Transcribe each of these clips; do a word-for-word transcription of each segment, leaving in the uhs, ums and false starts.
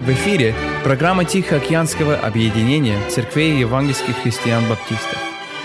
В эфире программа Тихоокеанского объединения церквей евангельских христиан-баптистов.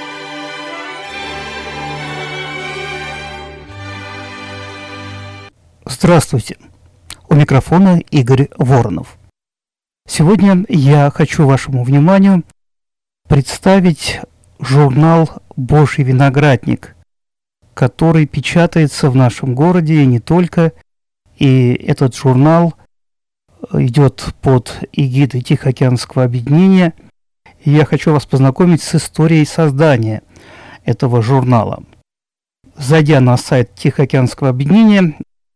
Здравствуйте! У микрофона Игорь Воронов. Сегодня я хочу вашему вниманию представить журнал «Божий виноградник», который печатается в нашем городе и не только. И этот журнал идет под эгидой Тихоокеанского объединения. И я хочу вас познакомить с историей создания этого журнала. Зайдя на сайт Тихоокеанского объединения,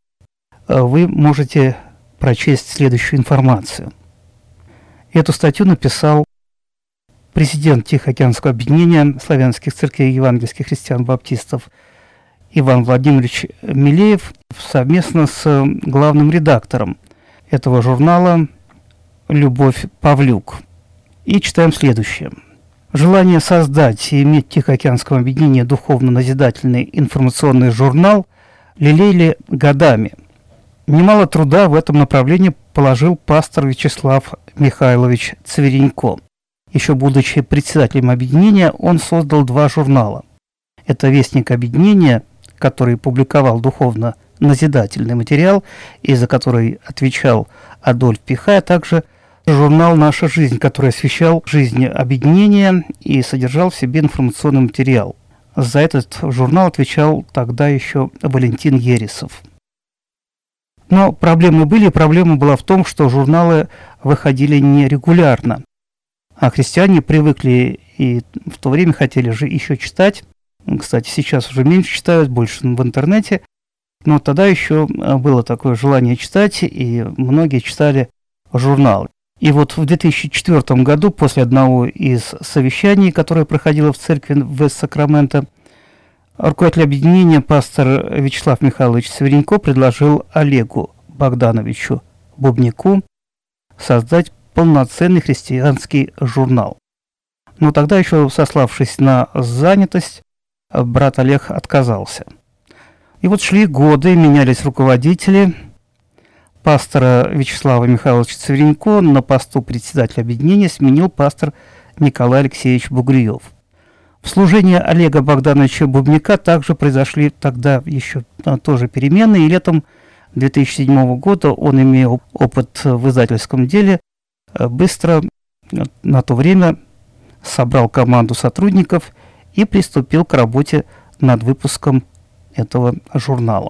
вы можете прочесть следующую информацию. Эту статью написал президент Тихоокеанского объединения славянских церквей евангельских христиан-баптистов Иван Владимирович Милеев совместно с главным редактором этого журнала Любовь Павлюк. И читаем следующее. Желание создать и иметь в Тихоокеанском объединении духовно-назидательный информационный журнал лелеяли годами. Немало труда в этом направлении положил пастор Вячеслав Михайлович Цверенько. Еще будучи председателем объединения, он создал два журнала. Это «Вестник объединения», который публиковал духовно-назидательный материал и за который отвечал Адольф Пихай, а также журнал «Наша жизнь», который освещал жизнь объединения и содержал в себе информационный материал. За этот журнал отвечал тогда еще Валентин Ересов. Но проблемы были, и проблема была в том, что журналы выходили нерегулярно, а христиане привыкли и в то время хотели же еще читать. Кстати, сейчас уже меньше читают, больше в интернете, но тогда еще было такое желание читать, и многие читали журналы. И вот в две тысячи четвёртом году, после одного из совещаний, которое проходило в церкви в Сакраменто, руководитель объединения пастор Вячеслав Михайлович Цверенько предложил Олегу Богдановичу Бубняку создать полноценный христианский журнал. Но тогда еще, сославшись на занятость, брат Олег отказался. И вот шли годы, менялись руководители. Пастора Вячеслава Михайловича Цверенько на посту председателя объединения сменил пастор Николай Алексеевич Бугриев. В служении Олега Богдановича Бубняка также произошли тогда еще тоже перемены, и летом две тысячи седьмого года он, имел опыт в издательском деле, быстро на то время собрал команду сотрудников и приступил к работе над выпуском этого журнала.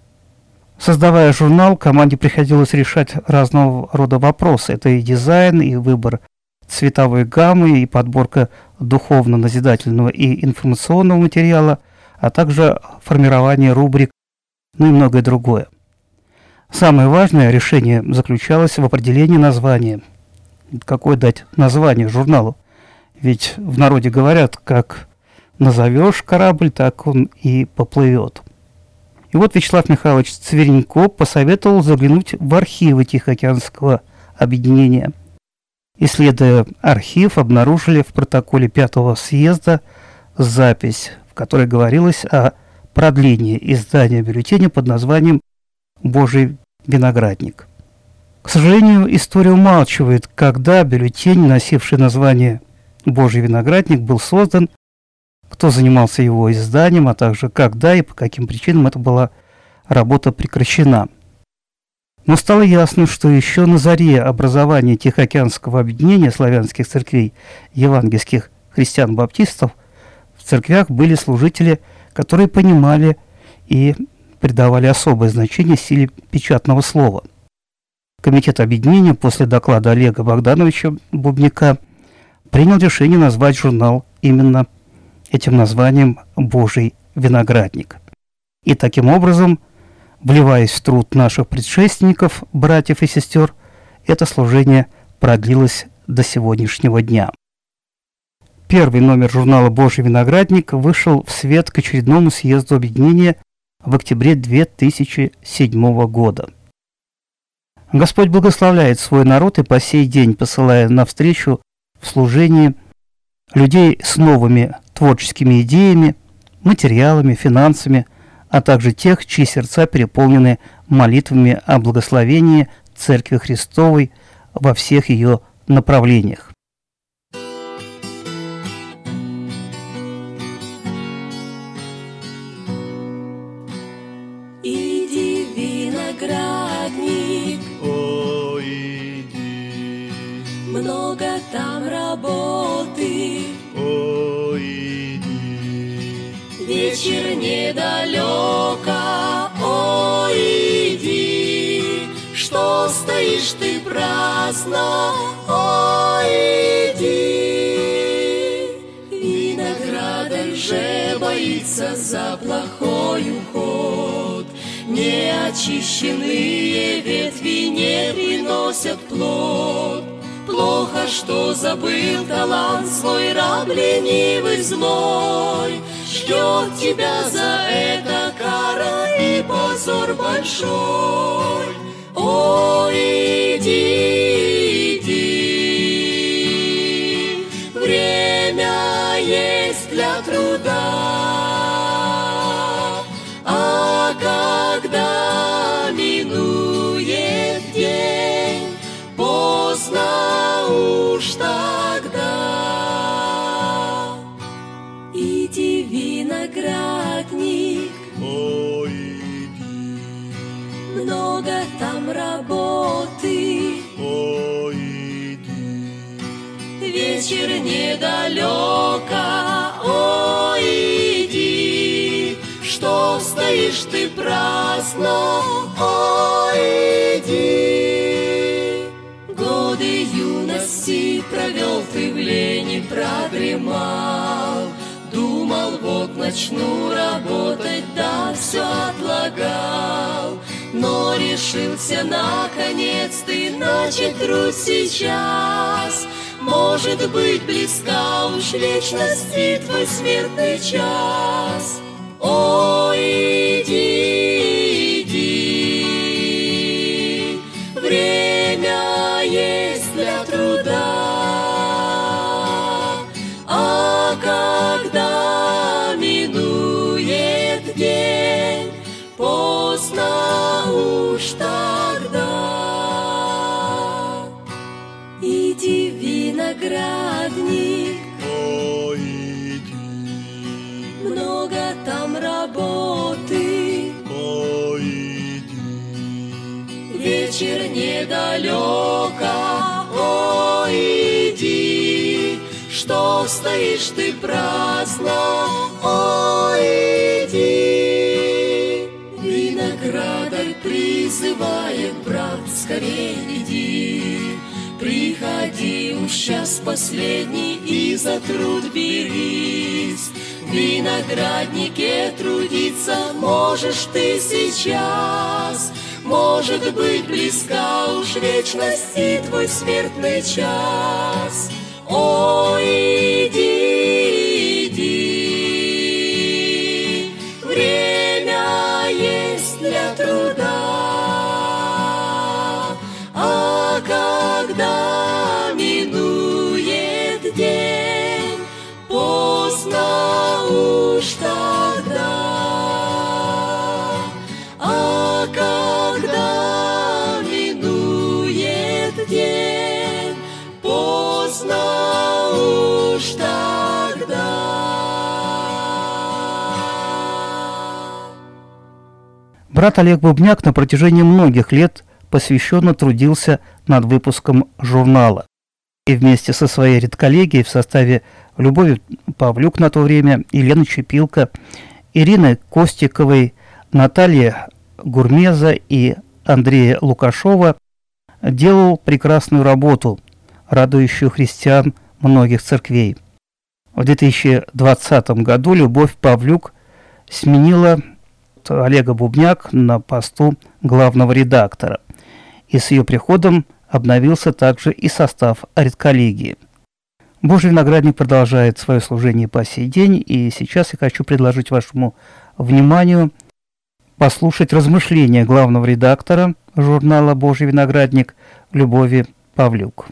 Создавая журнал, команде приходилось решать разного рода вопросы. Это и дизайн, и выбор цветовой гаммы, и подборка духовно-назидательного и информационного материала, а также формирование рубрик, ну и многое другое. Самое важное решение заключалось в определении названия. Какое дать название журналу? Ведь в народе говорят, как назовешь корабль, так он и поплывет. И вот Вячеслав Михайлович Цверенько посоветовал заглянуть в архивы Тихоокеанского объединения. Исследуя архив, обнаружили в протоколе пятого съезда запись, в которой говорилось о продлении издания бюллетеня под названием «Божий виноградник». К сожалению, история умалчивает, когда бюллетень, носивший название «Божий виноградник», был создан, кто занимался его изданием, а также когда и по каким причинам эта была работа прекращена. Но стало ясно, что еще на заре образования Тихоокеанского объединения славянских церквей евангельских христиан-баптистов в церквях были служители, которые понимали и придавали особое значение силе печатного слова. Комитет объединения после доклада Олега Богдановича Бубняка принял решение назвать журнал именно этим названием «Божий виноградник». И таким образом, вливаясь в труд наших предшественников, братьев и сестер, это служение продлилось до сегодняшнего дня. Первый номер журнала «Божий виноградник» вышел в свет к очередному съезду объединения в октябре две тысячи седьмого года. Господь благословляет свой народ и по сей день посылая навстречу в служении людей с новыми творческими идеями, материалами, финансами, а также тех, чьи сердца переполнены молитвами о благословении Церкви Христовой во всех ее направлениях. Иди, виноградник, О, иди, много там работы, о, иди, вечер недалеко, о, иди, что стоишь ты праздно, о, иди. Виноградарь же боится за плохой уход, неочищенные ветви не приносят плод. Плохо, что забыл талант свой, раб ленивый злой. Ждет тебя за это кара и позор большой. О, иди, иди, время есть для труда. А когда минует день, поздно уж тогда. Иди, виноградник, о, иди, много там работы, о, иди, вечер недалеко, о, иди, что стоишь ты праздно, о, иди. Годы юности провел ты в лени, продремал, думал, вот начну работать, да все отлагал. Но решился наконец ты начать труд сейчас. Может быть, близка уж вечности твой смертный час. О, иди, иди, время есть для труда. А когда минует день, поздно уж тогда. Иди, виноградник, о, иди, много там работы, о, иди, вечер недалеко, о, иди, что стоишь ты праздно, о, иди. Виноградарь призывает, брат, скорей иди, приходи уж час последний и за труд берись. В винограднике трудиться можешь ты сейчас. Может быть, близка уж вечности твой смертный час. О, иди, иди, время есть для труда. А когда минует день, поздно уж тогда. А когда минует день, поздно уж тогда. Брат Олег Бубняк на протяжении многих лет посвященно трудился над выпуском журнала. И вместе со своей редколлегией в составе Любови Павлюк на то время, Елены Чепилко, Ирины Костиковой, Натальи Гурмеза и Андрея Лукашова делал прекрасную работу, радующую христиан многих церквей. В две тысячи двадцатом году Любовь Павлюк сменила Олега Бубняк на посту главного редактора. И с ее приходом обновился также и состав редколлегии. Божий виноградник продолжает свое служение по сей день, и сейчас я хочу предложить вашему вниманию послушать размышления главного редактора журнала «Божий виноградник» Любови Павлюк.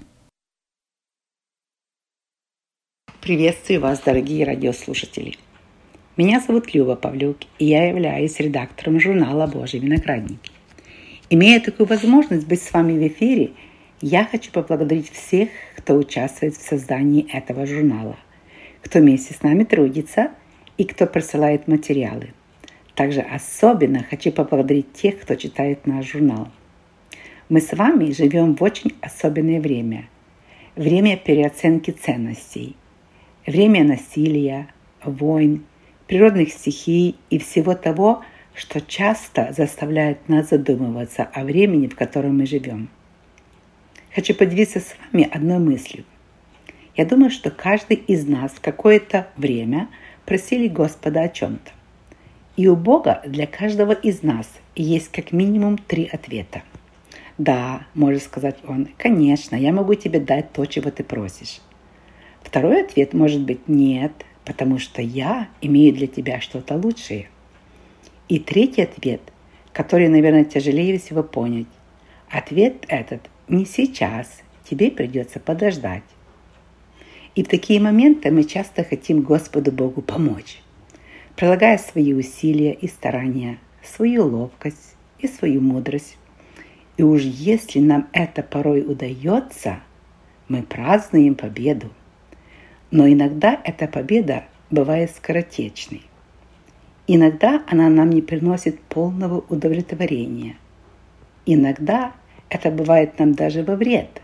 Приветствую вас, дорогие радиослушатели. Меня зовут Люба Павлюк, и я являюсь редактором журнала «Божий виноградник». Имея такую возможность быть с вами в эфире, Я хочу поблагодарить всех, кто участвует в создании этого журнала, кто вместе с нами трудится и кто присылает материалы. Также особенно хочу поблагодарить тех, кто читает наш журнал. Мы с вами живем в очень особенное время. Время переоценки ценностей. Время насилия, войн, природных стихий и всего того, что часто заставляет нас задумываться о времени, в котором мы живем. Хочу поделиться с вами одной мыслью. Я думаю, что каждый из нас в какое-то время просили Господа о чем-то. И у Бога для каждого из нас есть как минимум три ответа. Да, может сказать он, конечно, я могу тебе дать то, чего ты просишь. Второй ответ может быть нет, потому что я имею для тебя что-то лучшее. И третий ответ, который, наверное, тяжелее всего понять. Ответ этот не сейчас, тебе придется подождать. И в такие моменты мы часто хотим Господу Богу помочь, прилагая свои усилия и старания, свою ловкость и свою мудрость. И уж если нам это порой удается, мы празднуем победу. Но иногда эта победа бывает скоротечной. Иногда она нам не приносит полного удовлетворения. Иногда это бывает нам даже во вред.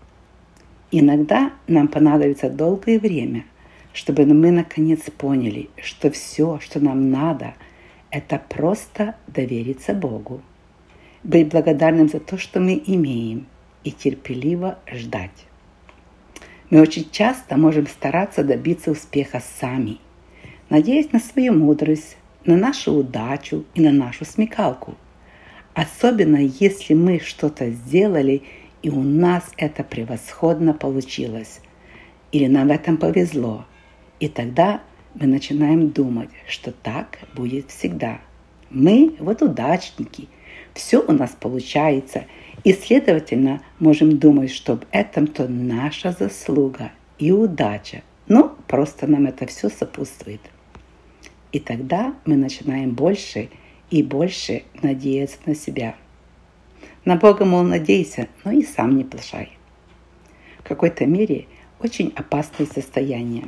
Иногда нам понадобится долгое время, чтобы мы наконец поняли, что все, что нам надо, это просто довериться Богу, быть благодарным за то, что мы имеем, и терпеливо ждать. Мы очень часто можем стараться добиться успеха сами, надеясь на свою мудрость, на нашу удачу и на нашу смекалку. Особенно если мы что-то сделали, и у нас это превосходно получилось, или нам в этом повезло, и тогда мы начинаем думать, что так будет всегда. Мы вот удачники, все у нас получается, и, следовательно, можем думать, что в этом-то наша заслуга и удача. Ну, просто нам это все сопутствует. И тогда мы начинаем больше и больше надеяться на себя. На Бога, мол, надейся, но и сам не плашай. В какой-то мере очень опасное состояние.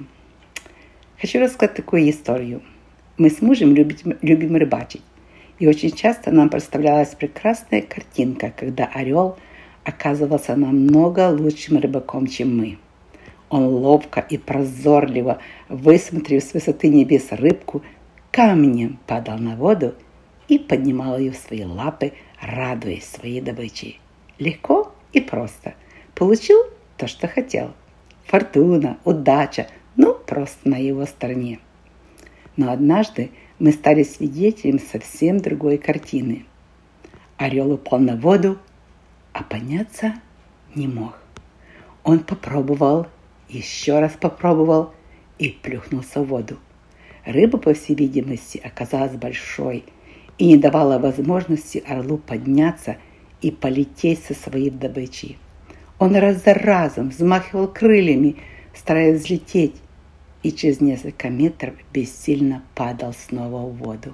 Хочу рассказать такую историю. Мы с мужем любим, любим рыбачить. И очень часто нам представлялась прекрасная картинка, когда орел оказывался намного лучшим рыбаком, чем мы. Он ловко и прозорливо, высмотрев с высоты небес рыбку, камнем падал на воду и поднимал ее в свои лапы, радуясь своей добыче. Легко и просто. Получил то, что хотел. Фортуна, удача, ну, просто на его стороне. Но однажды мы стали свидетелем совсем другой картины. Орел упал на воду, а подняться не мог. Он попробовал, еще раз попробовал и плюхнулся в воду. Рыба, по всей видимости, оказалась большой и не давала возможности орлу подняться и полететь со своей добычей. Он раз за разом взмахивал крыльями, стараясь взлететь, и через несколько метров бессильно падал снова в воду.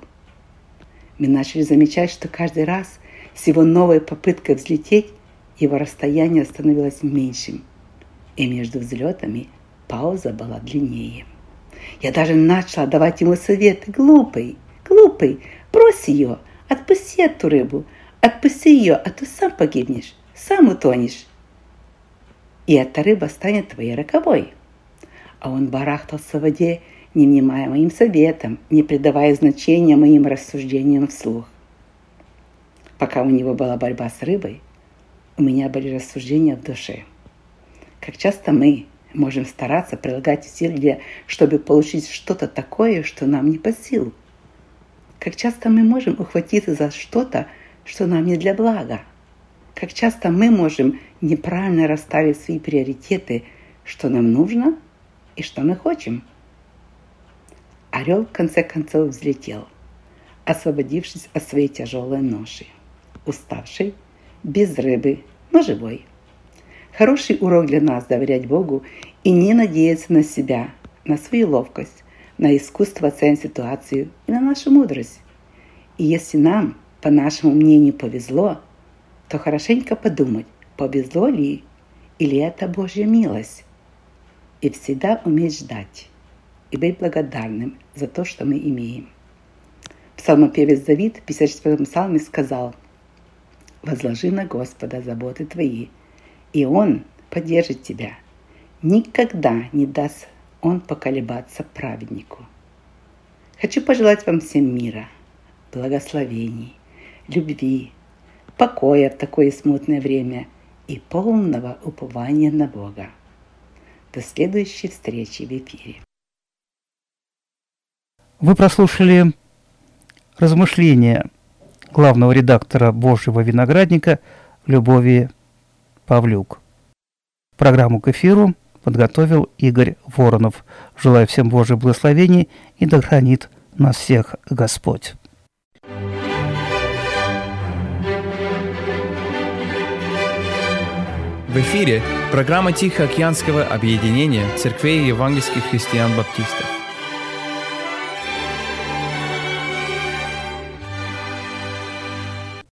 Мы начали замечать, что каждый раз с его новой попыткой взлететь его расстояние становилось меньшим, и между взлетами пауза была длиннее. Я даже начала давать ему советы. Глупый, глупый, брось ее, отпусти эту рыбу, отпусти ее, а то сам погибнешь, сам утонешь. И эта рыба станет твоей роковой. А он барахтался в воде, не внимая моим советам, не придавая значения моим рассуждениям вслух. Пока у него была борьба с рыбой, у меня были рассуждения в душе. Как часто мы можем стараться прилагать усилия, чтобы получить что-то такое, что нам не по силу. Как часто мы можем ухватиться за что-то, что нам не для блага. Как часто мы можем неправильно расставить свои приоритеты, что нам нужно и что мы хотим. Орел, в конце концов, взлетел, освободившись от своей тяжелой ноши. Уставший, без рыбы, но живой. Хороший урок для нас доверять Богу и не надеяться на себя, на свою ловкость, на искусство оценить ситуацию и на нашу мудрость. И если нам, по нашему мнению, повезло, то хорошенько подумать, повезло ли или это Божья милость. И всегда уметь ждать и быть благодарным за то, что мы имеем. Псалмопевец Давид в пятьдесят четвёртом псалме сказал: «Возложи на Господа заботы твои, и Он поддержит тебя. Никогда не даст Он поколебаться праведнику». Хочу пожелать вам всем мира, благословений, любви, покоя в такое смутное время и полного упования на Бога. До следующей встречи в эфире. Вы прослушали размышления главного редактора Божьего виноградника Любови Павлюк. Программу к эфиру подготовил Игорь Воронов. Желаю всем Божьих благословений, и да хранит нас всех Господь. В эфире программа Тихоокеанского объединения церквей евангельских христиан-баптистов.